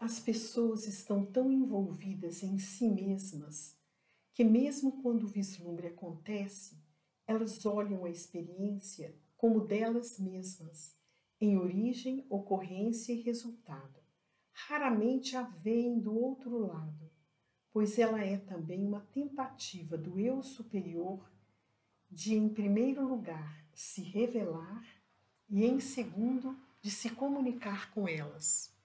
As pessoas estão tão envolvidas em si mesmas que, mesmo quando o vislumbre acontece, elas olham a experiência como delas mesmas, em origem, ocorrência e resultado. Raramente a veem do outro lado, pois ela é também uma tentativa do eu superior de, em primeiro lugar, se revelar e, em segundo, de se comunicar com elas.